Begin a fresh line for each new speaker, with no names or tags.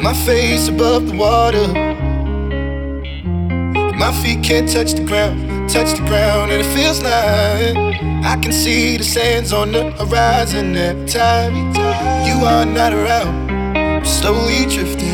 My face above the water, my feet can't touch the ground, and it feels like I can see the sands on the horizon every time you are not around. I'm slowly drifting